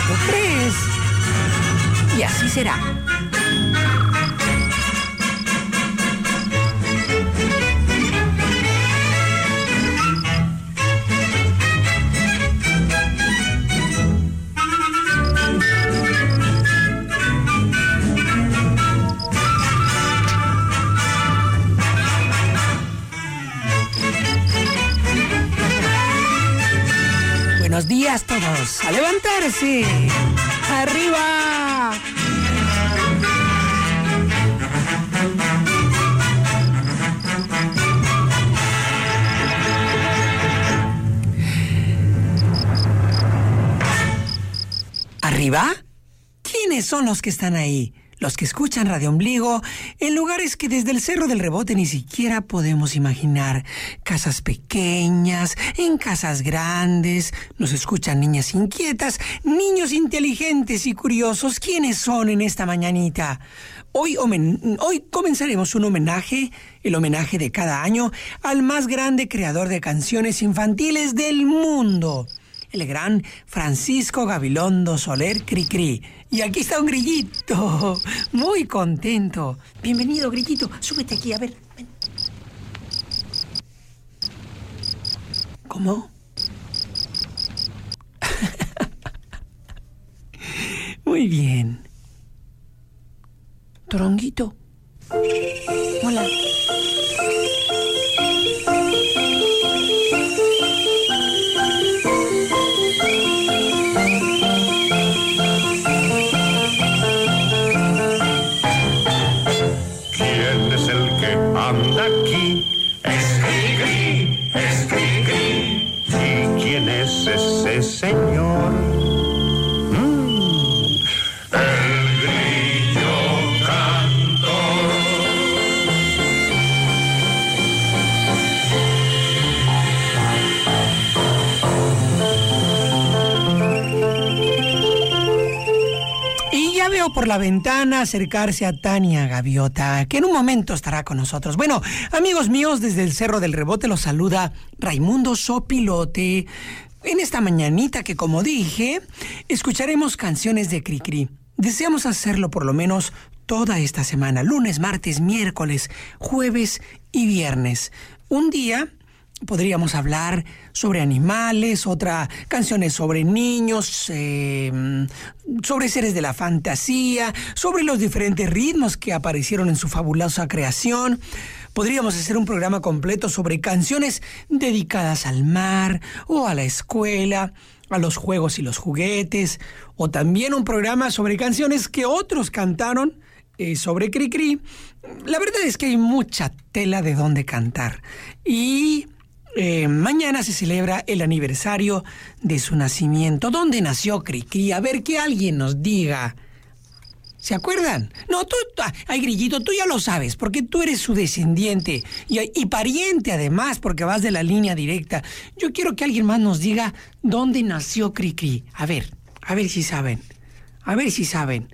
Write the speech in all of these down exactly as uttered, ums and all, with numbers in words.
¿Lo crees? Y así será. Buenos días todos, a levantarse, arriba. ¿Arriba? ¿Quiénes son los que están ahí? Los que escuchan Radio Ombligo en lugares que desde el Cerro del Rebote ni siquiera podemos imaginar. Casas pequeñas, en casas grandes. Nos escuchan niñas inquietas, niños inteligentes y curiosos. ¿Quiénes son en esta mañanita? Hoy, homen- hoy comenzaremos un homenaje, el homenaje de cada año, al más grande creador de canciones infantiles del mundo. El gran Francisco Gabilondo Soler Cricri. Y aquí está un grillito, muy contento. Bienvenido, grillito, súbete aquí, a ver. Ven. ¿Cómo? Muy bien. Toronguito. Hola. Anda aquí, es Cricri, es Cricri. ¿Y quién es ese señor? Mm, el grillo cantor. Y ya veo por la ventana acercarse a Tania Gaviota, que en un momento estará con nosotros. Bueno, amigos míos, desde el Cerro del Rebote los saluda Raimundo Sopilote. En esta mañanita que, como dije, escucharemos canciones de Cricri. Deseamos hacerlo por lo menos toda esta semana, lunes, martes, miércoles, jueves y viernes. Un día podríamos hablar sobre animales, otra canciones sobre niños, eh, sobre seres de la fantasía, sobre los diferentes ritmos que aparecieron en su fabulosa creación. Podríamos hacer un programa completo sobre canciones dedicadas al mar o a la escuela, a los juegos y los juguetes, o también un programa sobre canciones que otros cantaron eh, sobre Cricri. La verdad es que hay mucha tela de dónde cantar. Y Eh, mañana se celebra el aniversario de su nacimiento. ¿Dónde nació Cricri? A ver, que alguien nos diga. ¿Se acuerdan? No, tú, ay, grillito, tú ya lo sabes, porque tú eres su descendiente y, y pariente además, porque vas de la línea directa. Yo quiero que alguien más nos diga dónde nació Cricri. A ver, a ver si saben. A ver si saben.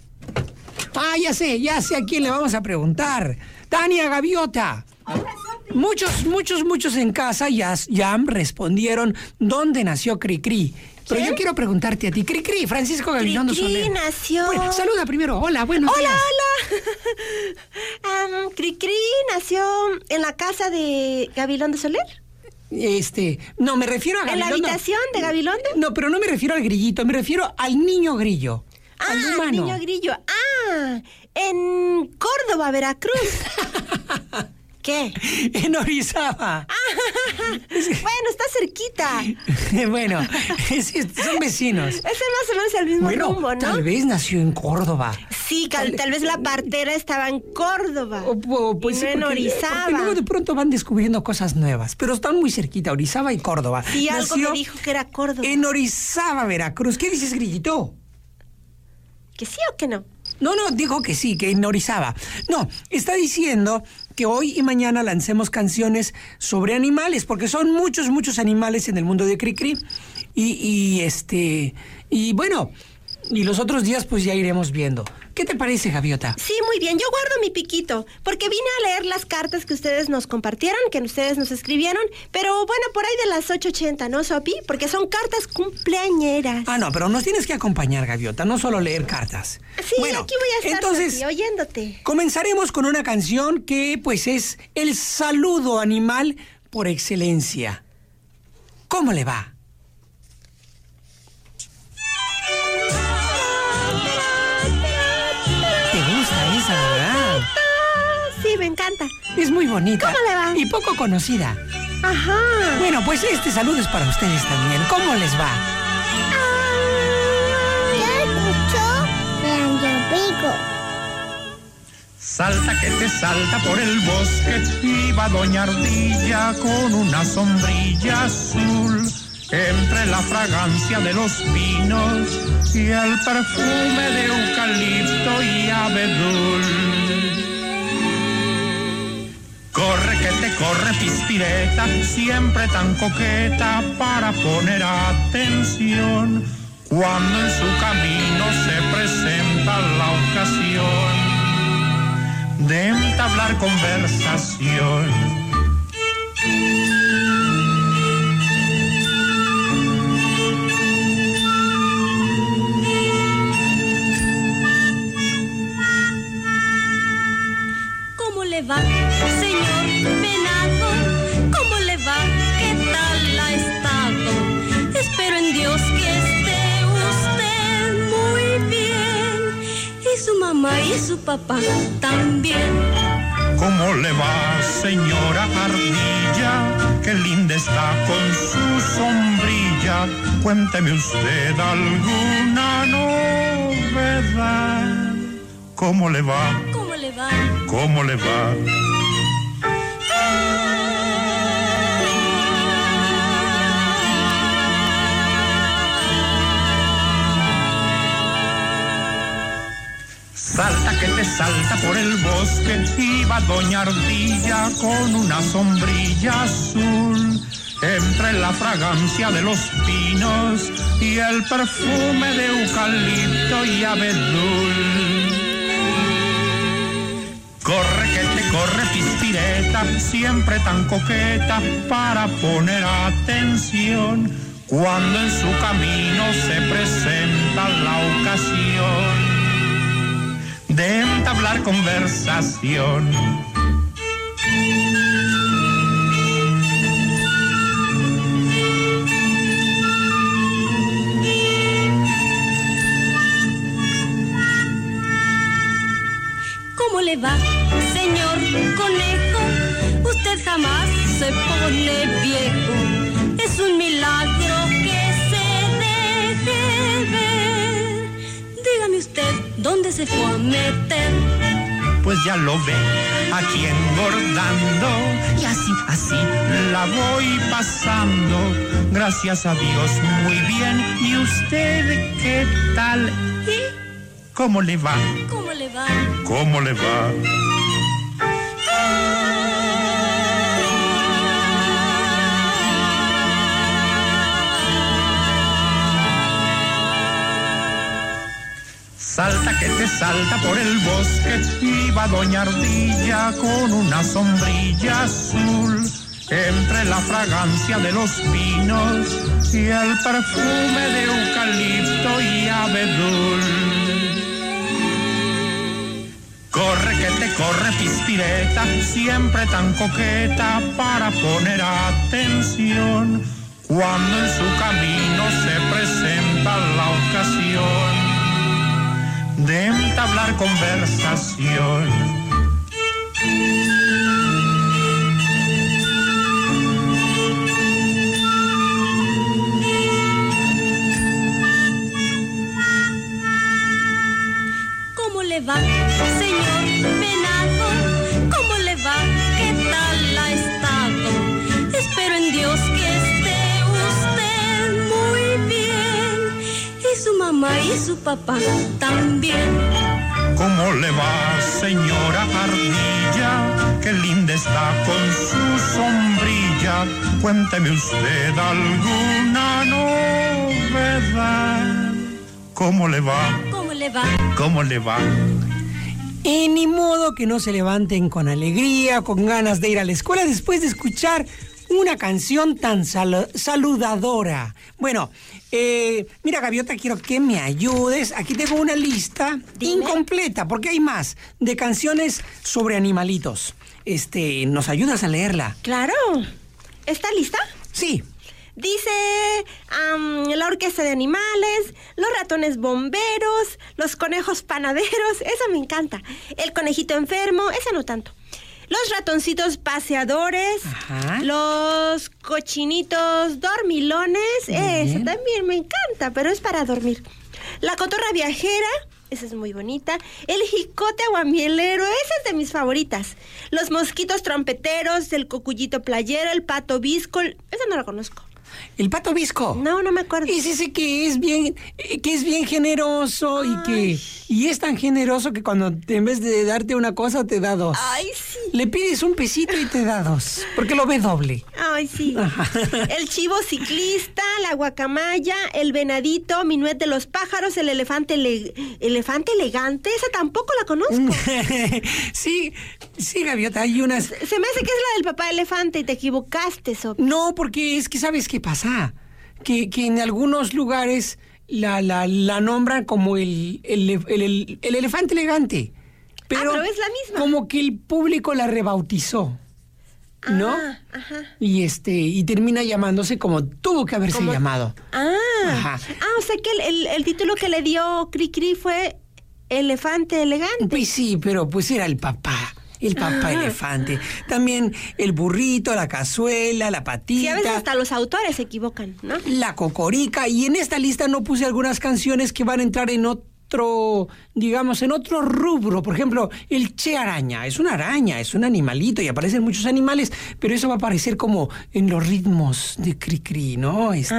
Ah, ya sé, ya sé a quién le vamos a preguntar. Tania Gaviota. Muchos, muchos, muchos en casa ya, ya respondieron dónde nació Cricri. Pero ¿Quién? yo quiero preguntarte a ti, Cricri, Francisco Gabilondo Soler. Cricri nació... Bueno, saluda primero. Hola, buenos Hola, días. hola. um, Cricri nació en la casa de Gabilondo Soler. Este, no, me refiero a ¿En la Gabilondo. habitación de Gabilondo? No, pero no me refiero al grillito, me refiero al niño grillo. Ah, al humano. el niño grillo. Ah, en Córdoba, Veracruz. ¿Qué? En Orizaba. Bueno, está cerquita. Bueno, es- es- son vecinos. Es más o menos el mismo Bueno, rumbo, ¿no? tal vez nació en Córdoba. Sí, tal, tal vez la partera estaba en Córdoba. O, o, pues y sí, no en porque- Orizaba. porque luego de pronto van descubriendo cosas nuevas, pero están muy cerquita, Orizaba y Córdoba. Sí, algo Nació me dijo que era Córdoba. en Orizaba, Veracruz. ¿Qué dices, grillito? ¿Que sí o que no? No, no, dijo que sí, que en Orizaba. No, está diciendo que hoy y mañana lancemos canciones sobre animales, porque son muchos, muchos animales en el mundo de Cricri. Y, y este, y bueno, Y los otros días pues ya iremos viendo. ¿Qué te parece, Gaviota? Sí, muy bien. Yo guardo mi piquito, porque vine a leer las cartas que ustedes nos compartieron, que ustedes nos escribieron, pero bueno, por ahí de las ocho ochenta, ¿no, Sopi? Porque son cartas cumpleañeras. Ah, no, pero nos tienes que acompañar, Gaviota, no solo leer cartas. Sí, bueno, aquí voy a estar, entonces, Sopi, oyéndote. Comenzaremos con una canción que pues es el saludo animal por excelencia. ¿Cómo le va? ¿Verdad? Sí, me encanta. Es muy bonita. ¿Cómo le va? Y poco conocida. Ajá. Bueno, pues este saludo es para ustedes también. ¿Cómo les va? ¿Qué escuchó? Rancho Pico. Salta que te salta por el bosque, iba doña Ardilla con una sombrilla azul. Entre la fragancia de los pinos y el perfume de eucalipto y abedul. Corre que te corre Pispireta, siempre tan coqueta para poner atención. Cuando en su camino se presenta la ocasión de entablar conversación. ¿Cómo le va, señor venado? ¿Cómo le va? ¿Qué tal ha estado? Espero en Dios que esté usted muy bien. Y su mamá y su papá también. ¿Cómo le va, señora Ardilla? Qué linda está con su sombrilla. Cuénteme usted alguna novedad. ¿Cómo le va? ¿Cómo le va? ¿Cómo le va? Salta que te salta por el bosque, iba doña Ardilla con una sombrilla azul. Entre la fragancia de los pinos y el perfume de eucalipto y abedul. Corre que te corre Pispireta, siempre tan coqueta para poner atención. Cuando en su camino se presenta la ocasión de entablar conversación. ¿Cómo le va, señor conejo? Usted jamás se pone viejo. Es un milagro que se deje ver. Dígame usted, ¿dónde se fue a meter? Pues ya lo ve, aquí engordando. Y así, así la voy pasando. Gracias a Dios, muy bien. ¿Y usted qué tal? ¿Y cómo le va? ¿Cómo le va? ¿Cómo le va? Salta que te salta por el bosque, iba doña Ardilla con una sombrilla azul. Entre la fragancia de los pinos y el perfume de eucalipto y abedul. Corre que te corre Pispireta, siempre tan coqueta para poner atención. Cuando en su camino se presenta la ocasión de entablar conversación. ¿Cómo le va, señor venado? ¿Cómo le va? ¿Qué tal ha estado? Espero en Dios que esté usted muy bien. Y su mamá y su papá también. ¿Cómo le va, señora Ardilla? Qué linda está con su sombrilla. Cuénteme usted alguna novedad. ¿Cómo le va? ¿Cómo le va? ¿Cómo le va? Y ni modo que no se levanten con alegría, con ganas de ir a la escuela después de escuchar una canción tan sal- saludadora. Bueno, eh, mira, Gaviota, quiero que me ayudes. Aquí tengo una lista Dime. incompleta, porque hay más, de canciones sobre animalitos. Este, ¿nos ayudas a leerla? Claro. ¿Está lista? Sí. Dice am, la orquesta de animales, los ratones bomberos, los conejos panaderos, esa me encanta. El conejito enfermo, esa no tanto. Los ratoncitos paseadores, Ajá. los cochinitos dormilones, esa también me encanta, pero es para dormir. La cotorra viajera, esa es muy bonita. El jicote aguamielero, esa es de mis favoritas. Los mosquitos trompeteros, el cocuyito playero, el pato visco, esa no la conozco. El pato visco. No, no me acuerdo. Es ese que es bien, eh, que es bien generoso y que y es tan generoso que cuando te- en vez de darte una cosa te da dos. Ay, sí. Le pides un pesito y te da dos, porque lo ve doble. Ay, sí. Ajá. El chivo ciclista, la guacamaya, el venadito, minuet de los pájaros, el elefante ele- elefante elegante, esa tampoco la conozco. sí, sí, Gaviota, hay unas. Se me hace que es la del papá elefante y te equivocaste, Sopi. No, porque es que sabes qué pasa, que, que en algunos lugares la, la, la nombran como el, el, el, el- el elefante elegante. Pero, pero es la misma. Como que el público la rebautizó, ¿no? Ah, ajá. Y este, y termina llamándose como tuvo que haberse Como- llamado. Ah, Ajá. ah, o sea que el, el- el título que le dio Cricri fue Elefante Elegante. Pues sí, pero pues era el papá. El papá Ah. elefante. También el burrito, la cazuela, la patita. Sí, a veces hasta los autores se equivocan, ¿no? La cocorica. Y en esta lista no puse algunas canciones que van a entrar en otro, digamos, en otro rubro. Por ejemplo, el Che Araña. Es una araña, es un animalito y aparecen muchos animales, pero eso va a aparecer como en los ritmos de Cricri, ¿no? Este,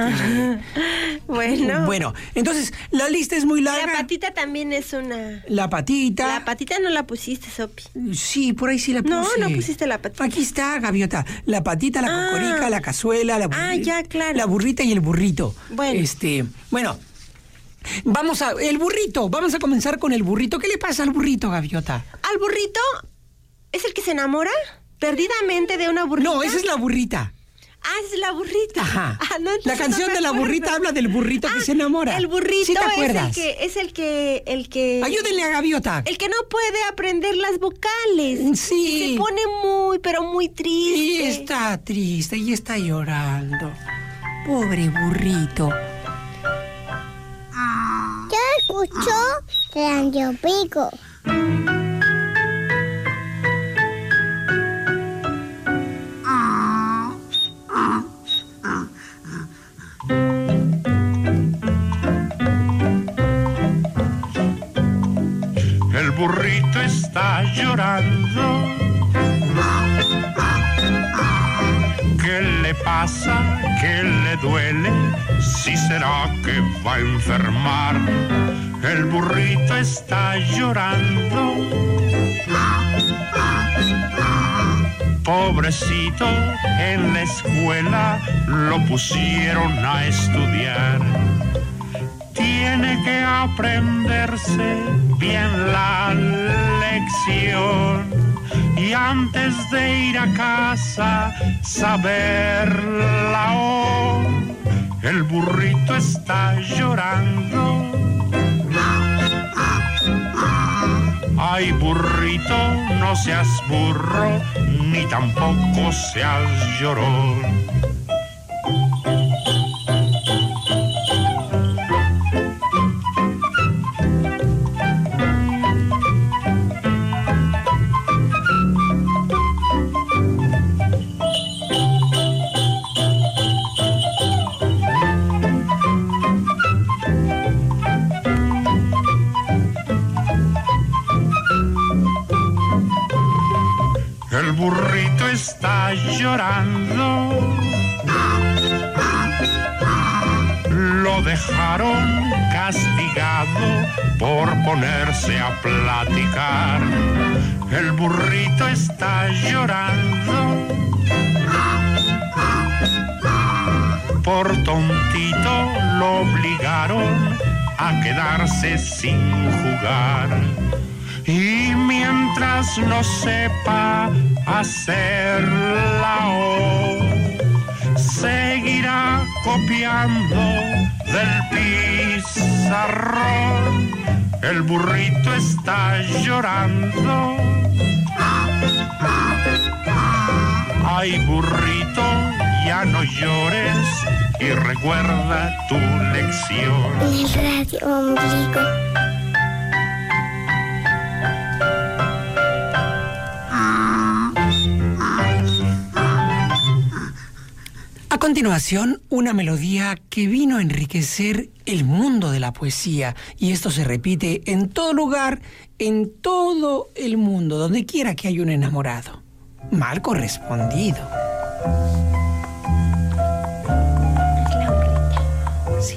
Bueno. Bueno, entonces la lista es muy La larga. patita también es una... La patita. La patita no la pusiste, Sopi. Sí, por ahí sí la puse. No, no pusiste la patita. Aquí está, Gaviota. La patita, la Ah. cocorica, la cazuela, la Ah, ya, claro. La burrita y el burrito. Bueno. Este, bueno. Vamos a el burrito, vamos a comenzar con el burrito. ¿Qué le pasa al burrito, Gaviota? ¿Al burrito es el que se enamora perdidamente de una burrita? No, esa es la burrita. Ah, es la burrita. Ajá. Ah, no, la entonces canción no me de la acuerdo. burrita habla del burrito que Ah, se enamora. El burrito ¿Sí te es el acuerdas? que es el que el que Ayúdenle a Gaviota. el que no puede aprender las vocales. Sí. Y se pone muy, pero muy triste. Y está triste y está llorando. Pobre burrito. Yo escucho Radio Pico. El burrito está llorando. ¿Qué le pasa? ¿Qué le duele? ¿Si será que va a enfermar? El burrito está llorando. Pobrecito, en la escuela lo pusieron a estudiar. Tiene que aprenderse bien la lección y antes de ir a casa saberla. Oh, el burrito está llorando. Ay, burrito, no seas burro, ni tampoco seas llorón. El burrito está llorando. Lo dejaron castigado por ponerse a platicar. El burrito está llorando. Por tontito lo obligaron a quedarse sin jugar. Y mientras no sepa hacer la O, seguirá copiando del pizarrón. El burrito está llorando. Ay, burrito, ya no llores y recuerda tu lección. En el radio ombligo. A continuación, una melodía que vino a enriquecer el mundo de la poesía, y esto se repite en todo lugar, en todo el mundo, donde quiera que haya un enamorado. Mal correspondido. Sí.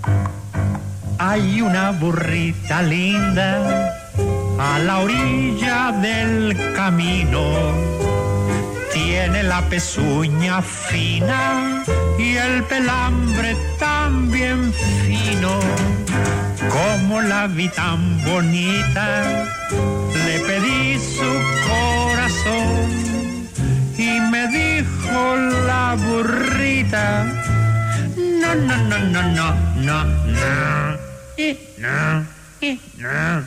Hay una burrita linda a la orilla del camino. Tiene la pezuña fina y el pelambre también fino. Como la vi tan bonita, le pedí su corazón y me dijo la burrita: no, no, no, no, no, no, no, y no, y no.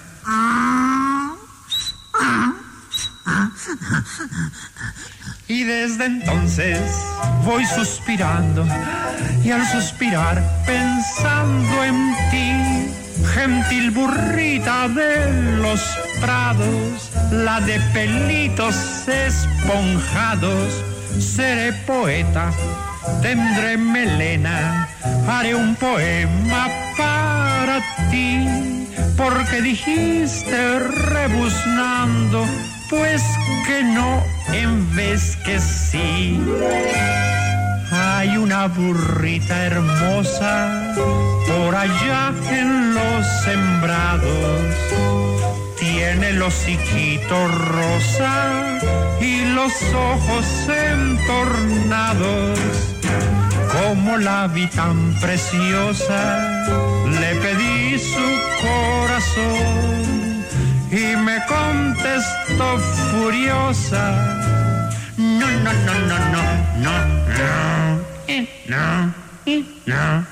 Y desde entonces voy suspirando, y al suspirar pensando en ti, gentil burrita de los prados, la de pelitos esponjados. Seré poeta, tendré melena, haré un poema para ti, porque dijiste rebuznando, pues que no en vez que sí. Hay una burrita hermosa por allá en los sembrados. Tiene el hociquito rosa y los ojos entornados. Como la vi tan preciosa, le pedí su corazón y me contestó furiosa: no, no, no, no, no, no, no, eh, no, eh, no.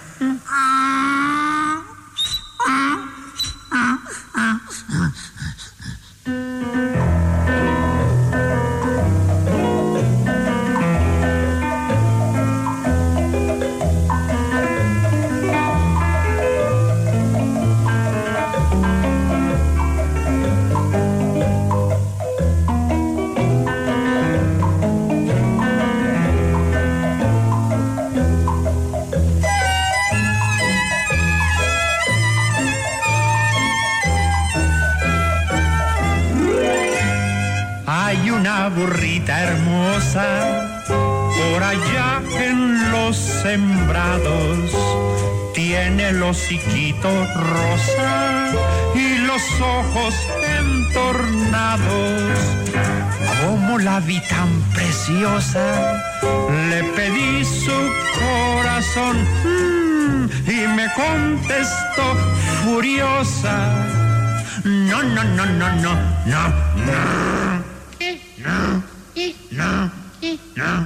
Burrita hermosa por allá en los sembrados, tiene el hociquito rosa y los ojos entornados. Como la vi tan preciosa, le pedí su corazón mmm, y me contestó furiosa: no, no, no, no, no, no, no. No, no, no.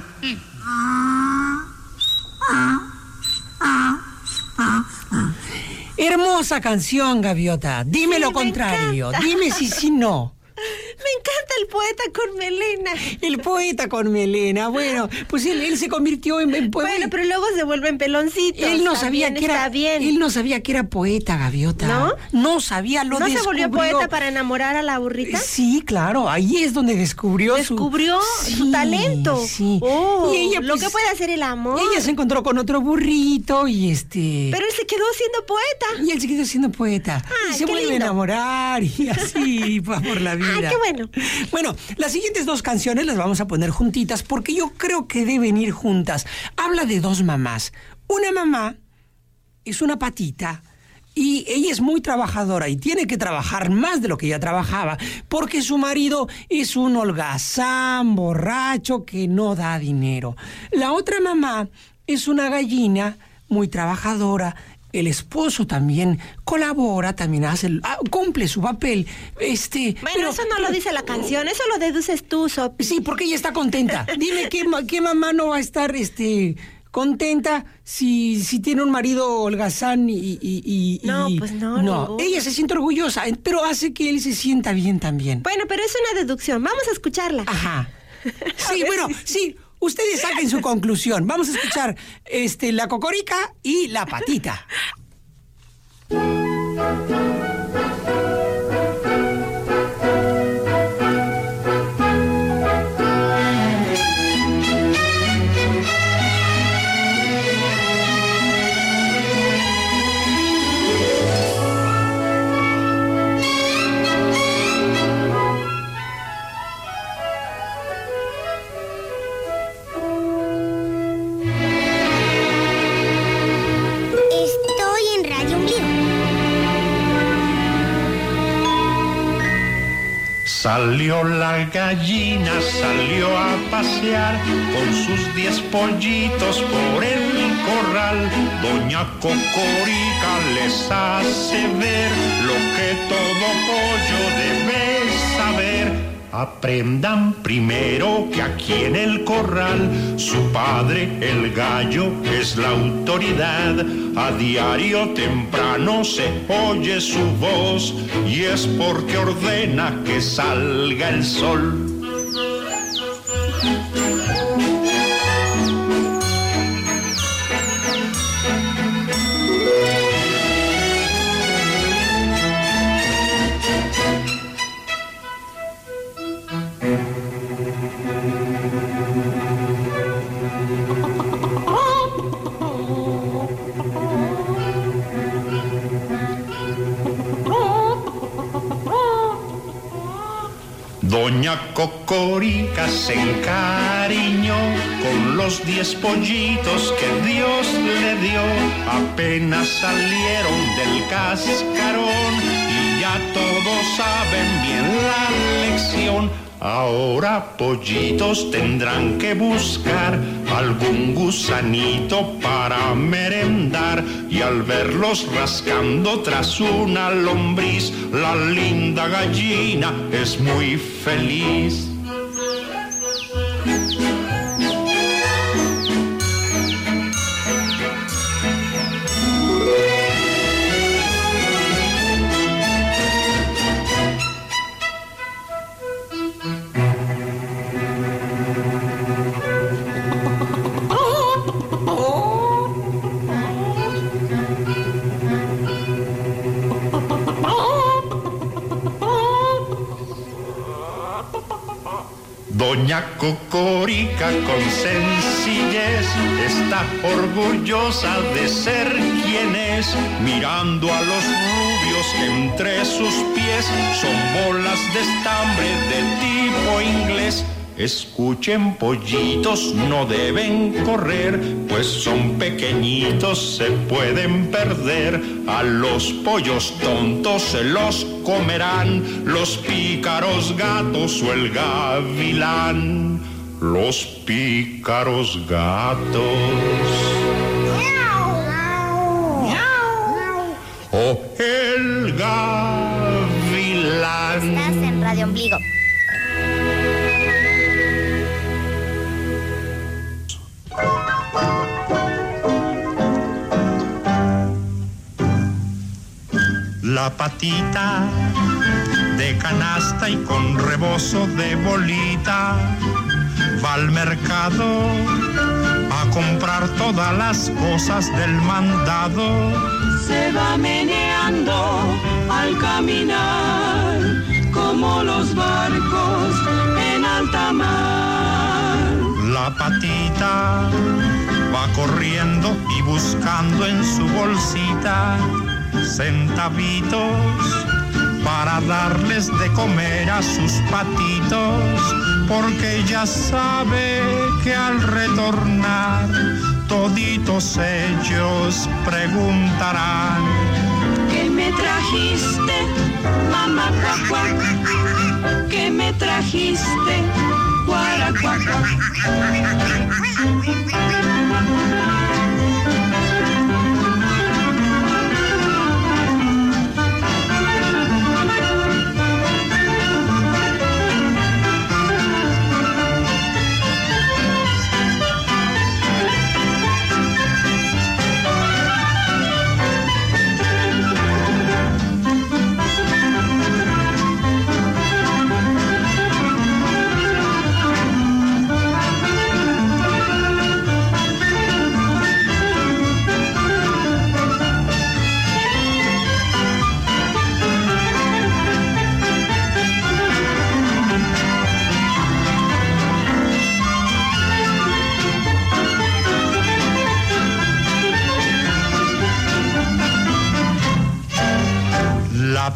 Hermosa canción, Gaviota. Dime Sí, lo me contrario. encanta. Dime si sí, no. Me encanta el poeta con melena. El poeta con melena. Bueno, pues él, él se convirtió en, en poeta. Bueno, pero luego se vuelven peloncitos. Él no Está sabía bien, que era. está bien. Él no sabía que era poeta, Gaviota. ¿No? No sabía, lo ¿No se descubrió. volvió poeta para enamorar a la burrita? Sí, claro. Ahí es donde descubrió, Descubrió su, su Sí, talento. Sí. Oh, y ella, lo pues, que puede hacer el amor. Ella se encontró con otro burrito y este. Pero él se quedó siendo poeta. Y él se quedó siendo poeta. Ay, y se qué vuelve lindo. a enamorar y así va por la vida. Ay, qué bueno. Bueno, las siguientes dos canciones las vamos a poner juntitas porque yo creo que deben ir juntas. Habla de dos mamás. Una mamá es una patita y ella es muy trabajadora y tiene que trabajar más de lo que ella trabajaba porque su marido es un holgazán, borracho que no da dinero. La otra mamá es una gallina muy trabajadora, el esposo también colabora, también hace, ah, cumple su papel. Este, bueno, pero, eso no lo dice la canción, eso lo deduces tú, Sopi. Sí, porque ella está contenta. Dime qué, qué mamá no va a estar, este, contenta si, si tiene un marido holgazán y, y, y, y no, pues no, no. Ningún. Ella se siente orgullosa, pero hace que él se sienta bien también. Bueno, pero es una deducción. Vamos a escucharla. Ajá. Sí, bueno, sí. Ustedes saquen su conclusión. Vamos a escuchar este, la cocorica y la patita. Salió la gallina, salió a pasear con sus diez pollitos por el corral. Doña Cocorica les hace ver lo que todo pollo debe saber. Aprendan primero que aquí en el corral su padre, el gallo, es la autoridad. A diario temprano se oye su voz y es porque ordena que salga el sol. Doña Cocorica se encariñó con los diez pollitos que Dios le dio. Apenas salieron del cascarón y ya todos saben bien la lección. Ahora, pollitos, tendrán que buscar algún gusanito para merendar. Y al verlos rascando tras una lombriz, la linda gallina es muy feliz. Doña Cocorica con sencillez está orgullosa de ser quien es, mirando a los rubios que entre sus pies son bolas de estambre de tipo inglés. Escuchen, pollitos, no deben correr, pues son pequeñitos, se pueden perder. A los pollos tontos se los comerán los pícaros gatos o el gavilán. Los pícaros gatos o el gavilán. Estás en Radio Ombligo. La patita de canasta y con rebozo de bolita va al mercado a comprar todas las cosas del mandado. Se va meneando al caminar como los barcos en alta mar. La patita va corriendo y buscando en su bolsita centavitos para darles de comer a sus patitos, porque ella sabe que al retornar toditos ellos preguntarán: ¿qué me trajiste, mamá cuacuá? ¿Qué me trajiste, guaracuacuá?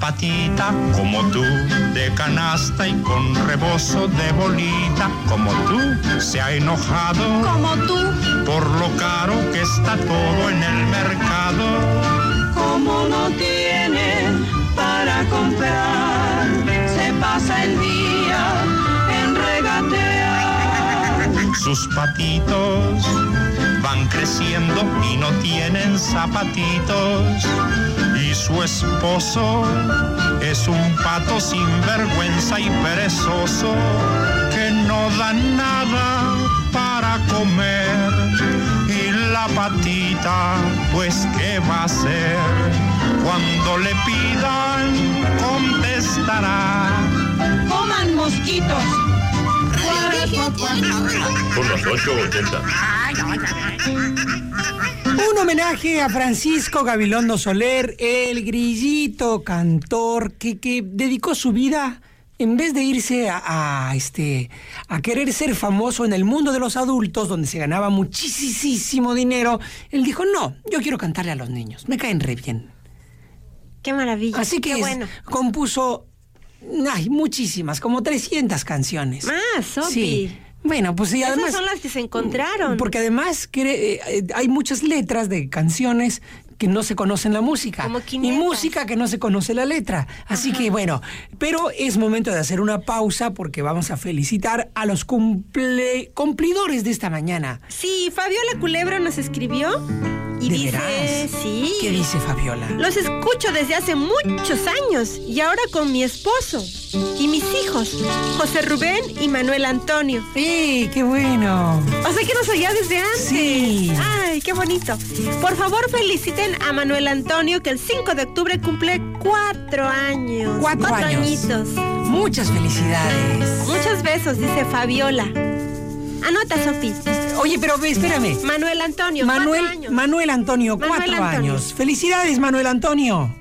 patita como tú, de canasta y con rebozo de bolita, como tú, se ha enojado Como tú, por lo caro que está todo en el mercado. Como no tiene para comprar, se pasa el día en regatear. Sus patitos van creciendo y no tienen zapatitos. Y su esposo es un pato sin vergüenza y perezoso que no da nada para comer. Y la patita, pues ¿qué va a hacer? Cuando le pidan, contestará: Coman mosquitos. Por las ocho ochenta. Un homenaje a Francisco Gabilondo Soler, el grillito cantor que, que dedicó su vida, en vez de irse a, a, este, a querer ser famoso en el mundo de los adultos, donde se ganaba muchísimo dinero, él dijo, no, yo quiero cantarle a los niños, me caen re bien. qué maravilla. Así que qué es- bueno. compuso ay, muchísimas, como trescientas canciones. Más, Sopi. Sí. Bueno, pues y además... Esas son las que se encontraron. Porque además que, eh, hay muchas letras de canciones que no se conocen la música. Como y quinientas. música que no se conoce la letra. Así que bueno, pero es momento de hacer una pausa porque vamos a felicitar a los cumple, cumplidores de esta mañana. Sí, Fabiola Culebro nos escribió y ¿De dice, veras? sí. ¿Qué dice Fabiola? Los escucho desde hace muchos años y ahora con mi esposo y mis hijos, José Rubén y Manuel Antonio. ¡Eh, qué bueno! O sea que nos oía desde antes. Sí. Ay, qué bonito. Por favor, feliciten a Manuel Antonio, que el cinco de octubre cumple cuatro años. Cuatro años. añitos. Muchas felicidades. Muchos besos, dice Fabiola. Anota, Sofi. Oye, pero ve, espérame. Manuel Antonio, Manuel, cuatro años. Manuel Antonio, Manuel cuatro Antonio. años. Felicidades, Manuel Antonio,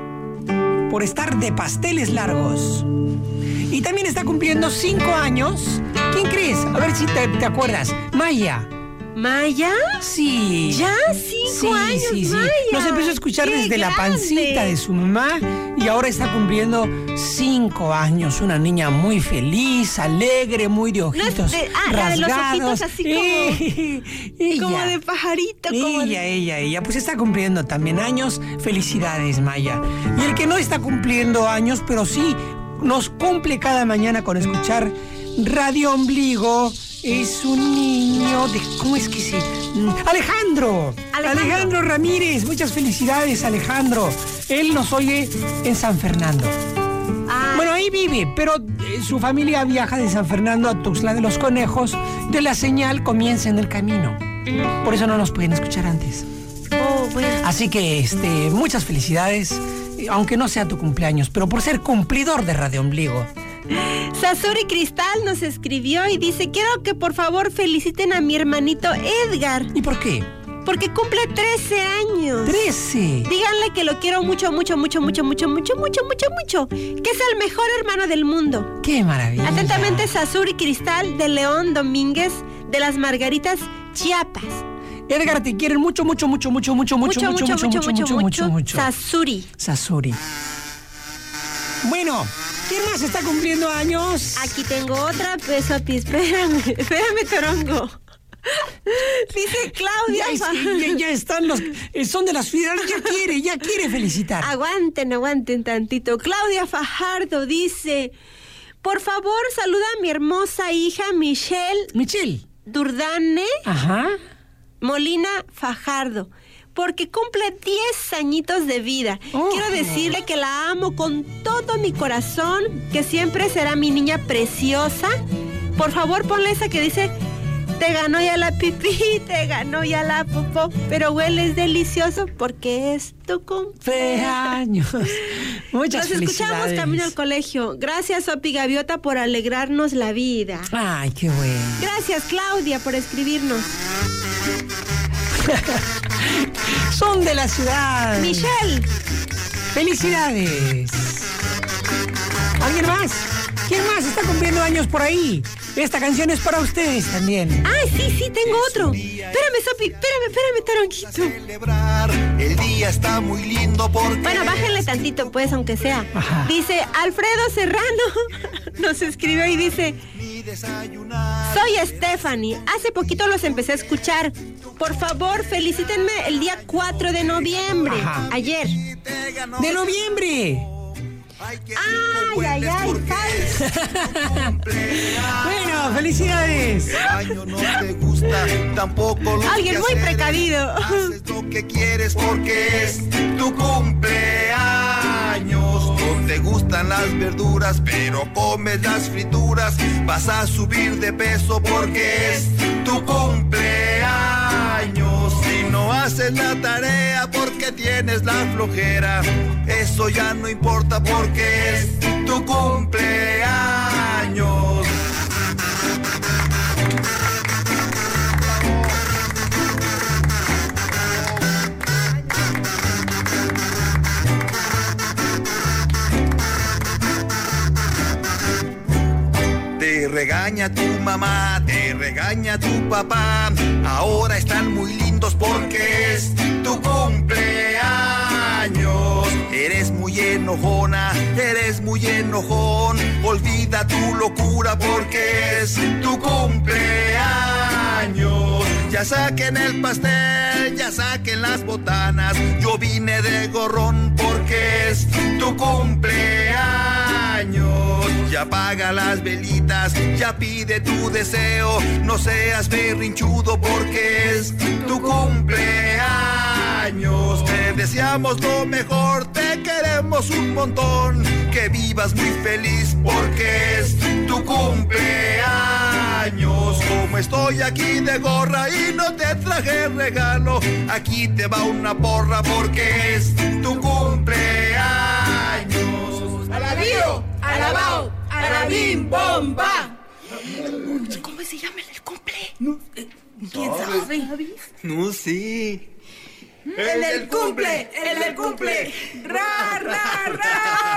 por estar de pasteles largos. Y también está cumpliendo cinco años. ¿Quién crees? A ver si te, te acuerdas. Maya. ¿Maya? Sí. ¿Ya? Cinco Sí, años, sí, sí. Maya. Nos empezó a escuchar ¡Qué desde la grande! pancita de su mamá y ahora está cumpliendo cinco años. Una niña muy feliz, alegre, muy de ojitos de- ah, la de los rasgados. ojitos así como- Eh, ella. Como de pajarito, como Ella, de... ella, ella. Pues está cumpliendo también años. Felicidades, Maya. Y el que no está cumpliendo años, pero sí nos cumple cada mañana con escuchar Radio Ombligo, es un niño de... ¿Cómo es que sí? Mm, Alejandro. Alejandro. Alejandro Ramírez. Muchas felicidades, Alejandro. Él nos oye en San Fernando. Ah, Bueno, ahí vive, pero eh, su familia viaja de San Fernando a Tuxtla de los Conejos. De la señal comienza en el camino. Por eso no nos pueden escuchar antes. oh, bueno. Así que este, muchas felicidades, aunque no sea tu cumpleaños, pero por ser cumplidor de Radio Ombligo. Sasuri Cristal nos escribió y dice, quiero que por favor feliciten a mi hermanito Edgar, ¿Y por qué? porque cumple trece años. Trece. Díganle que lo quiero mucho, mucho, mucho, mucho, mucho, mucho, mucho, mucho, mucho. Que es el mejor hermano del mundo. ¡Qué maravilla! Atentamente, Sasuri Cristal de León Domínguez de las Margaritas, Chiapas. Edgar, te quieren mucho, mucho, mucho, mucho, mucho, mucho, mucho, mucho, mucho, mucho, mucho, mucho. Sasuri. Sasuri. Bueno, ¿quién más está cumpliendo años? Aquí tengo otra, pues, Sopi, espérame, espérame, Torongo. Dice Claudia. Ya, es- ya- ya están los... eh, Son de las fideras, ya quiere, ya quiere felicitar. Aguanten, aguanten tantito. Claudia Fajardo dice, por favor, saluda a mi hermosa hija Michelle Michelle. Durdane Ajá. Molina Fajardo, porque cumple diez añitos de vida. Oh. Quiero decirle que la amo con todo mi corazón, que siempre será mi niña preciosa. Por favor, ponle esa que dice, te ganó ya la pipí, te ganó ya la popó, pero hueles delicioso porque es tu cumpleaños. Cumpleaños. Muchas Nos escuchamos felicidades. camino al colegio. Gracias, Sopi Gaviota, por alegrarnos la vida. Ay, qué bueno. Gracias, Claudia, por escribirnos. Son de la ciudad. Michelle. Felicidades. ¿Alguien más? ¿Quién más está cumpliendo años por ahí? esta canción es para ustedes también. Ay, sí, sí, tengo otro. Espérame, Sopi, espérame, espérame, Taronquito. Celebrar, el día está muy lindo porque... Bueno, bájenle tantito, pues, aunque sea. Ajá. Dice Alfredo Serrano, nos escribió y dice... Soy Stephanie, hace poquito los empecé a escuchar. Por favor, felicítenme el día cuatro de noviembre. Ajá. Ayer. ¡De noviembre! Ay, ay, ay, ay. Bueno, felicidades. El año no te gusta, tampoco lo Alguien que muy hacer. precavido. Haces lo que quieres porque es tu cumpleaños. No te gustan las verduras, pero comes las frituras. Vas a subir de peso porque es tu cumpleaños. Si no haces la tarea porque tienes la flojera, eso ya no importa porque es tu cumpleaños. Te regaña tu mamá, te regaña tu papá. Ahora están muy lindos porque es tu cumpleaños. Eres muy enojona, eres muy enojón. Olvida tu locura porque es tu cumpleaños. Ya saquen el pastel, ya saquen las botanas. Yo vine de gorrón porque es tu cumpleaños. Ya apaga las velitas, ya pide tu deseo. No seas berrinchudo porque es tu cumpleaños. Te deseamos lo mejor, te queremos un montón. Que vivas muy feliz porque es tu cumpleaños. Como estoy aquí de gorra y no te traje regalo, aquí te va una porra porque es tu cumpleaños. ¡Alabío! ¡Alabao! ¡Alabim! ¡Bomba! ¿Cómo se llama el cumple? No, ¿Quién sabe? no sé. ¡El del cumple! ¡El del cumple! ¡Ra, ra, ra!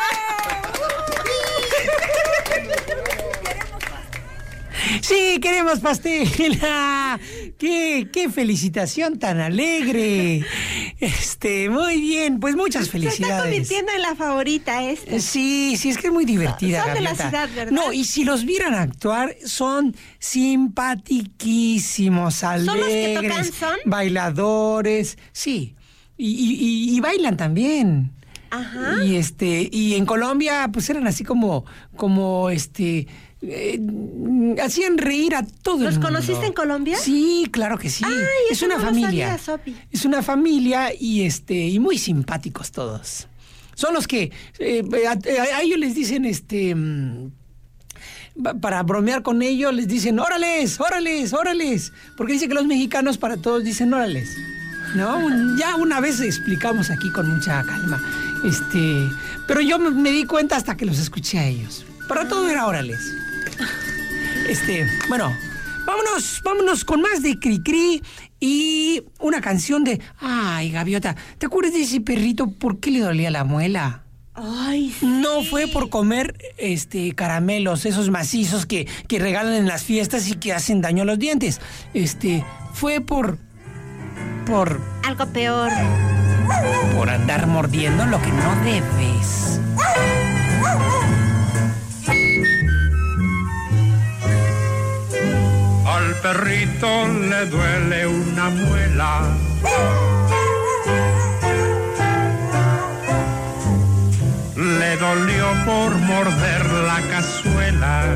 Sí, queremos pastel. Ah, qué, qué felicitación tan alegre. Este, muy bien, pues muchas Se está felicidades. convirtiendo en la favorita esta. Sí, sí, es que es muy divertida, Son de la Gaviota. ciudad, ¿verdad? No, y si los vieran actuar, son simpatiquísimos, alegres. los que tocan son? Bailadores, sí. Y, y, y, y bailan también. Ajá. Y este, y en Colombia, pues eran así como, como este. Eh, hacían reír a todo el ¿Los mundo. conociste en Colombia? Sí, claro que sí. Ay, es eso una no lo familia. sabía, Sopi. Es una familia y este y muy simpáticos todos. Son los que eh, a, a ellos les dicen este mm, para bromear con ellos les dicen órales, órales, órales, porque dice que los mexicanos para todos dicen órales. No, ya una vez explicamos aquí con mucha calma. Este, pero yo me, me di cuenta hasta que los escuché a ellos. Para todo era órales. Este, bueno, vámonos, vámonos con más de Cricri y una canción de... Ay, Gaviota, ¿te acuerdas de ese perrito? ¿Por qué le dolía la muela? Ay, sí. No fue por comer este caramelos, esos macizos que, que regalan en las fiestas y que hacen daño a los dientes. Este, fue por... por... Algo peor. por andar mordiendo lo que no debes. Al perrito le duele una muela. Le dolió por morder la cazuela.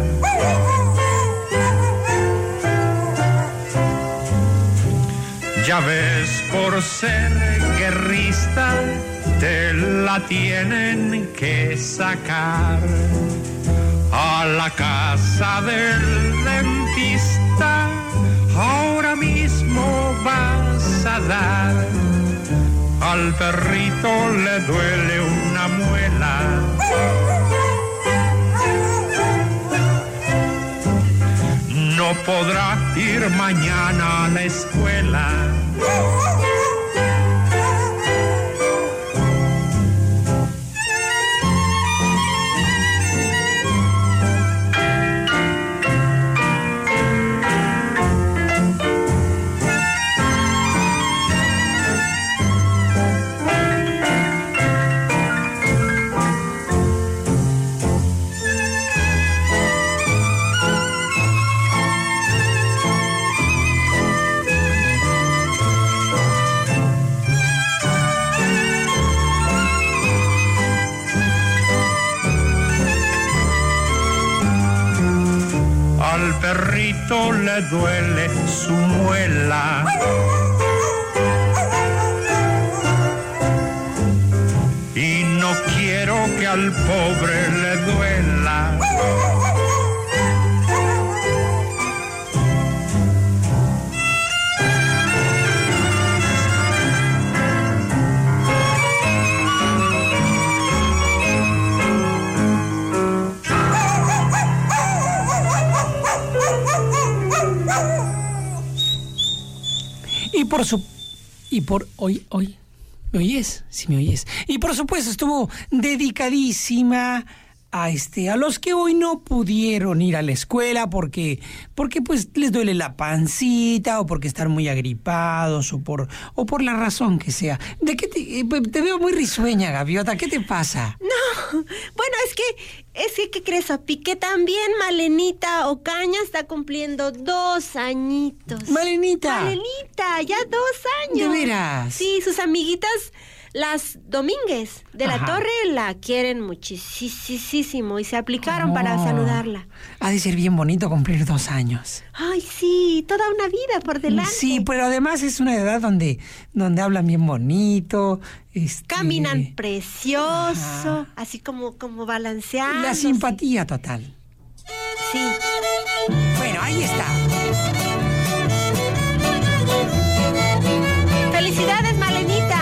Ya ves, por ser guerrista, te la tienen que sacar a la casa del dentista. Ahora mismo vas a dar. Al perrito le duele una muela. No podrá ir mañana a la escuela. tanto le duele su muela. Y no quiero que al pobre le duela. Y por su... Y por... Hoy, hoy... ¿Me oyes? Sí, me oyes. Y por supuesto estuvo dedicadísima a este, a los que hoy no pudieron ir a la escuela porque, porque pues les duele la pancita o porque están muy agripados o por, o por la razón que sea. ¿De qué te, te veo muy risueña, Gaviota? ¿Qué te pasa? No, bueno, es que, es que, ¿qué crees, Opi? Que también Malenita Ocaña está cumpliendo dos añitos. Malenita. Malenita, ya dos años. ¿De veras? Sí, sus amiguitas, las Domínguez de la Ajá. Torre, la quieren muchísimo y se aplicaron Oh. para saludarla. Ha de ser bien bonito cumplir dos años. Ay, sí, toda una vida por delante. Sí, pero además es una edad donde, donde hablan bien bonito. Este, Caminan precioso, Ajá. así como, como balanceados. La simpatía total. Sí. Bueno, ahí está. ¡Felicidades, Malenita!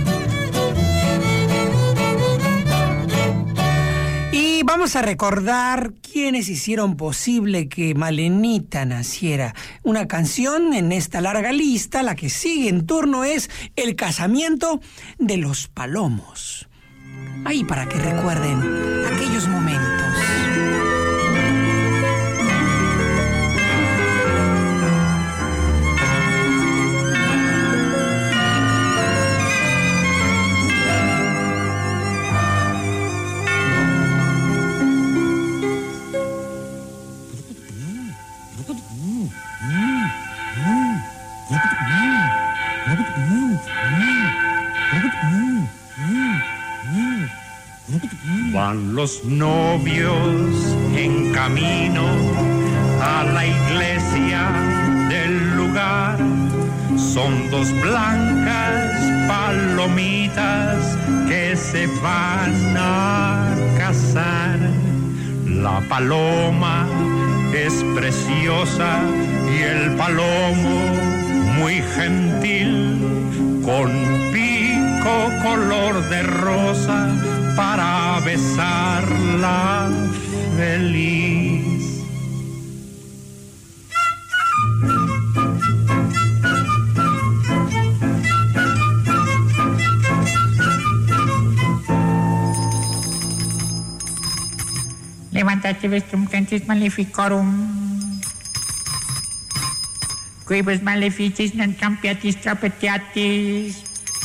Y vamos a recordar quiénes hicieron posible que Malenita naciera. Una canción en esta larga lista, la que sigue en turno es El casamiento de los Palomos. Ahí para que recuerden aquellos momentos. Van los novios en camino a la iglesia del lugar. Son dos blancas palomitas que se van a casar. La paloma es preciosa y el palomo muy gentil, con pico color de rosa para besarla feliz. Levantate vestrum cantis maleficorum, quibus maleficis non campiatis trapetiatis,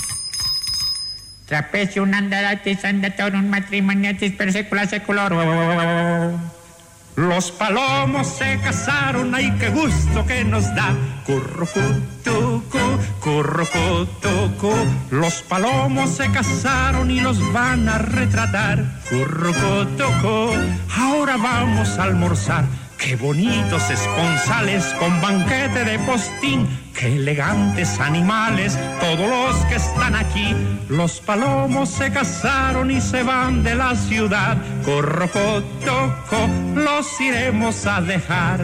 trapecium andaratis andatorum matrimoniatis per secula seculorum. Los palomos se casaron, ay qué gusto que nos da. Currucutucu, currucutucu. Los palomos se casaron y los van a retratar. Currucutucu. Ahora vamos a almorzar. Qué bonitos esponsales con banquete de postín. Qué elegantes animales, todos los que están aquí. Los palomos se casaron y se van de la ciudad. Corrocotoco, los iremos a dejar.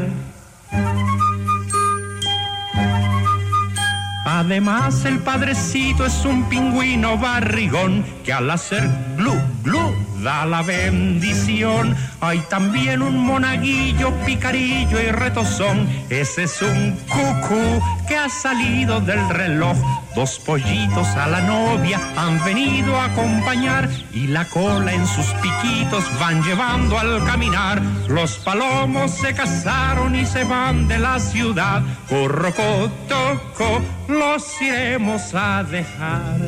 Además el padrecito es un pingüino barrigón que al hacer glu, glu, da la bendición. Hay también un monaguillo, picarillo y retozón. Ese es un cucú que ha salido del reloj. Dos pollitos a la novia han venido a acompañar y la cola en sus piquitos van llevando al caminar. Los palomos se casaron y se van de la ciudad. Corrocotoco, los iremos a dejar.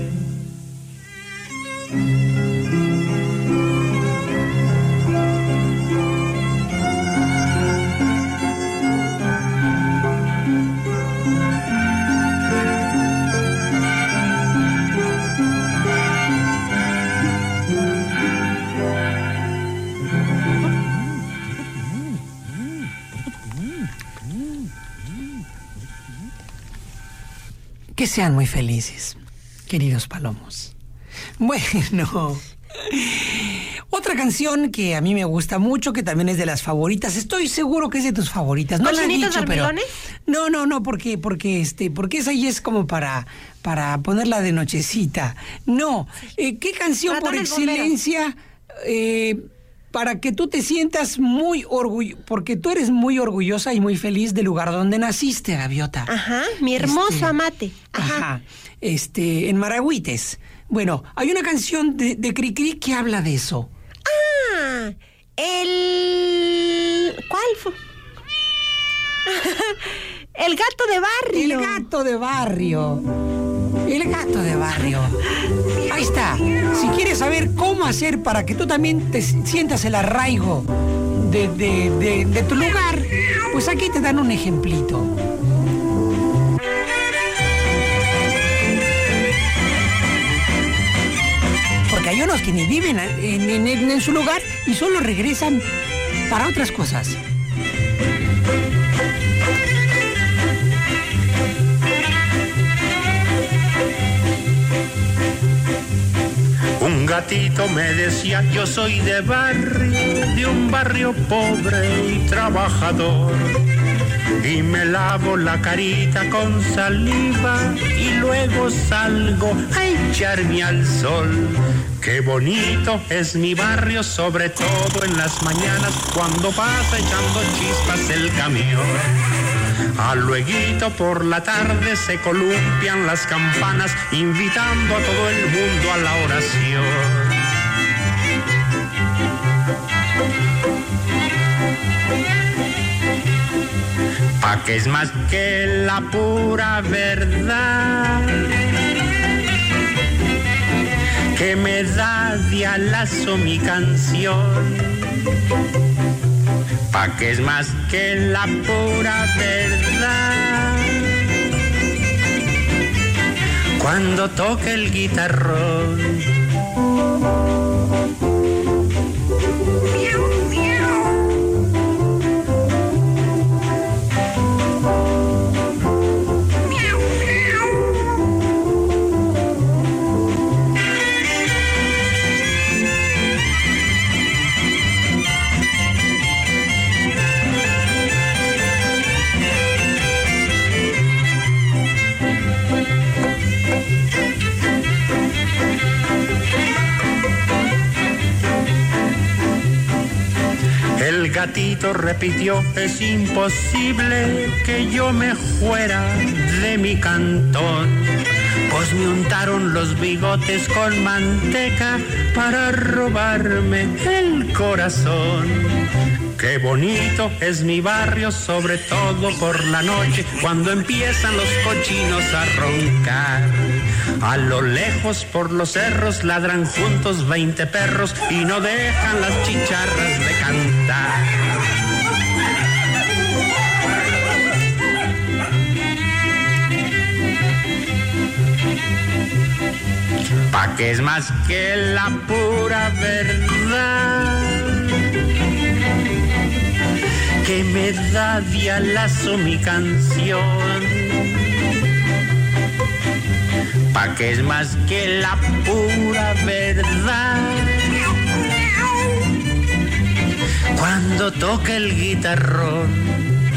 Que sean muy felices, queridos palomos. Bueno, otra canción que a mí me gusta mucho, que también es de las favoritas. Estoy seguro que es de tus favoritas. No la he dicho, pero no, no, no, porque, porque este, porque esa ya es como para, para ponerla de nochecita. No, eh, ¿qué canción por excelencia? Eh, para que tú te sientas muy orgullosa, porque tú eres muy orgullosa y muy feliz del lugar donde naciste, Gaviota. Ajá, mi hermoso este, Amate. Ajá. Ajá, este, en Maragüites. Bueno, hay una canción de, de Cricri que habla de eso. Ah, el... ¿Cuál fue? El gato de barrio. El gato de barrio. El gato de barrio. Ahí está. Si quieres saber cómo hacer para que tú también te sientas el arraigo de, de, de, de tu lugar, pues aquí te dan un ejemplito. Porque hay unos que ni viven en, en, en, en su lugar y solo regresan para otras cosas. Un gatito me decía, yo soy de barrio, de un barrio pobre y trabajador. Y me lavo la carita con saliva y luego salgo a echarme al sol. Qué bonito es mi barrio, sobre todo en las mañanas cuando pasa echando chispas el camión. A lueguito por la tarde se columpian las campanas, invitando a todo el mundo a la oración. Pa' que es más que la pura verdad, que me da de alazo mi canción. Pa' que es más que la pura verdad, cuando toque el guitarrón. El gatito repitió, es imposible que yo me fuera de mi cantón, pues me untaron los bigotes con manteca para robarme el corazón. Qué bonito es mi barrio, sobre todo por la noche, cuando empiezan los cochinos a roncar. A lo lejos por los cerros ladran juntos veinte perros y no dejan las chicharras de cantar. Pa' que es más que la pura verdad, que me da de alazo mi canción. Pa' que es más que la pura verdad, cuando toca el guitarrón.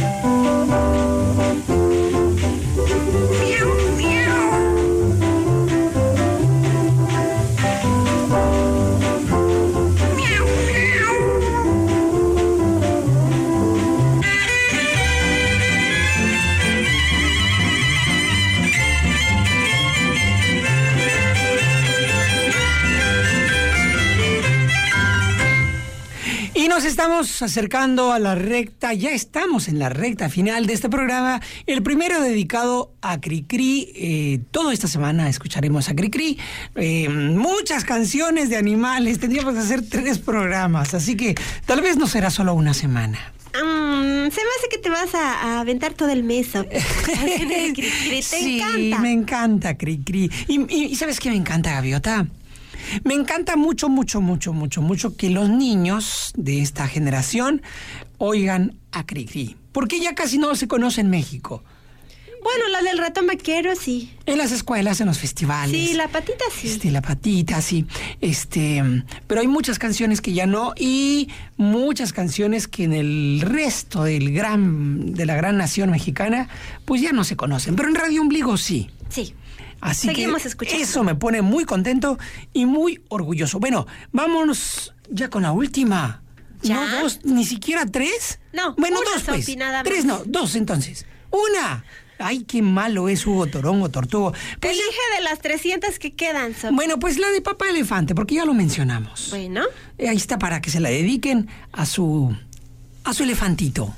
Y nos estamos acercando a la recta, ya estamos en la recta final de este programa, el primero dedicado a Cricri. Eh, toda esta semana escucharemos a Cricri, eh, muchas canciones de animales, tendríamos que hacer tres programas, así que tal vez no será solo una semana. Um, se me hace que te vas a, a aventar todo el mes. Cri-cri, te sí, encanta. Me encanta Cricri. Y, y, y ¿sabes qué me encanta, Gaviota? Me encanta mucho, mucho, mucho, mucho, mucho que los niños de esta generación oigan a Cricri, porque ya casi no se conoce en México. Bueno, Bueno, la del ratón vaquero, sí. En las escuelas, en los festivales. Sí, la patita sí. Este, la patita, sí. Este, pero hay muchas canciones que ya no, y muchas canciones que en el resto del gran, de la gran nación mexicana, pues ya no se conocen. Pero en Radio Ombligo sí. Sí. Así Seguimos que escuchando. Eso me pone muy contento y muy orgulloso. Bueno, vámonos ya con la última. ¿Ya? No dos, ni siquiera tres. No, bueno, una, dos pues. Sopi, nada tres más. no, dos entonces. Una. Ay, qué malo es Hugo Torongo Tortugo. Pues Elige ya, de las trescientas que quedan, Sopi. bueno, pues la de Papá Elefante, porque ya lo mencionamos. Bueno. Eh, Ahí está para que se la dediquen a su a su elefantito.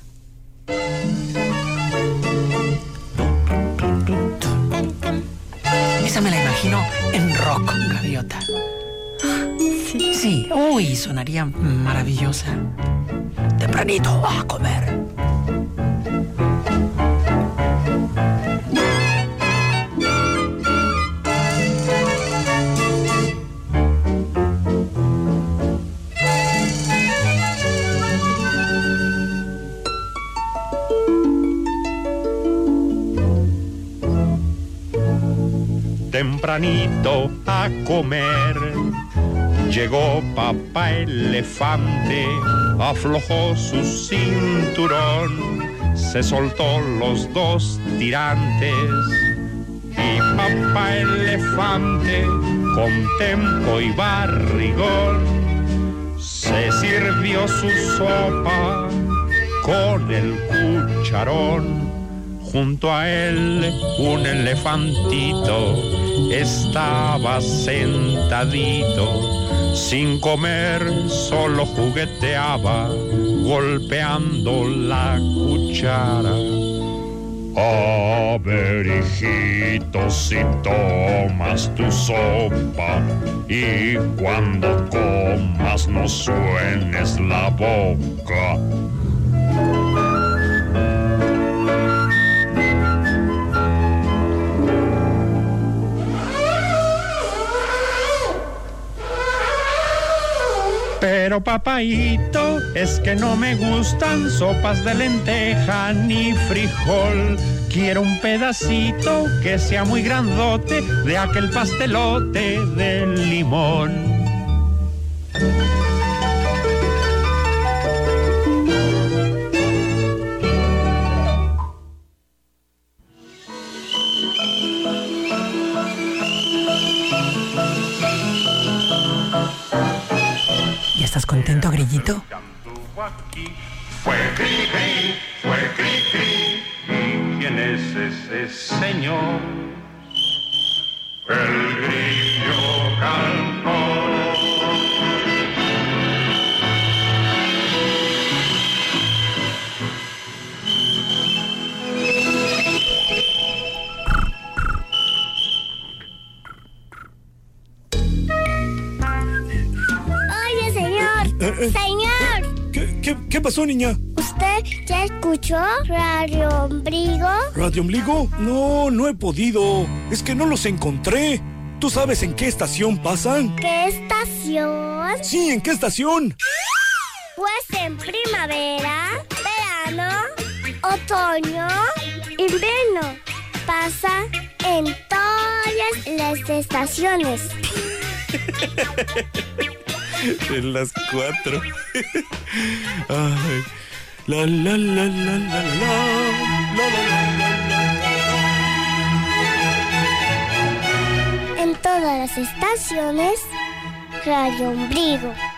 Esa me la imagino en rock, Gaviota. Sí. Sí, uy, sonaría maravillosa. Tempranito a comer. Tempranito a comer, llegó papá elefante, aflojó su cinturón, se soltó los dos tirantes y papá elefante con tempo y barrigón se sirvió su sopa con el cucharón. Junto a él un elefantito estaba sentadito, sin comer solo jugueteaba, golpeando la cuchara. A ver, hijito, si tomas tu sopa y cuando comas no suenes la boca. Pero papaíto, es que no me gustan sopas de lenteja ni frijol. Quiero un pedacito que sea muy grandote de aquel pastelote de limón. ¿Estás contento, Grillito? Fue cri cri, fue cri cri. ¿Y quién es ese señor? El grillo cantor. Señor. ¿Qué, qué, qué pasó, niña? ¿Usted ya escuchó Radio Ombligo? ¿Radio Ombligo? No, no he podido. Es que no los encontré. ¿Tú sabes en qué estación pasan? ¿Qué estación? Sí, ¿en qué estación? Pues en primavera, verano, otoño, invierno. Pasa en todas las estaciones. En las cuatro. Ay. La la la la la la la la la la. En todas las estaciones, Radio Ombligo.